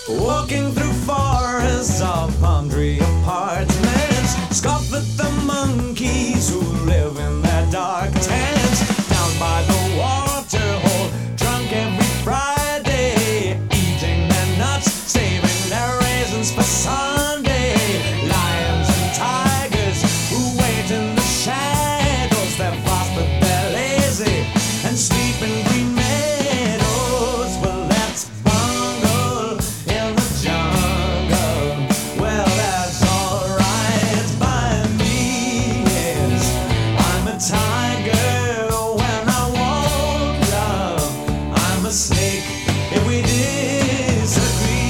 Walking through forests of palm tree apartments, scoff at the monkeys who live in their dark tents. Down by the water hole, drunk every Friday, eating their nuts, saving their raisins for